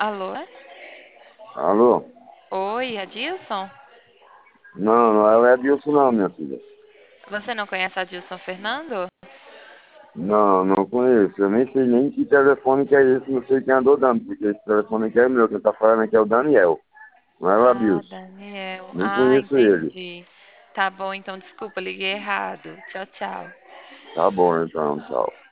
Alô? Alô? Oi, Adilson? Não é o Edilson não, minha filha. Você não conhece Adilson Fernando? Não conheço. Eu nem sei nem que telefone que é esse, não sei quem andou dando, porque esse telefone aqui é meu, quem tá falando aqui é o Daniel, não é o Ah, Adilson. Daniel. Nem Ah, conheço ele. entendi. Tá bom, então desculpa, liguei errado. Tchau, tchau. Tá bom então, tchau.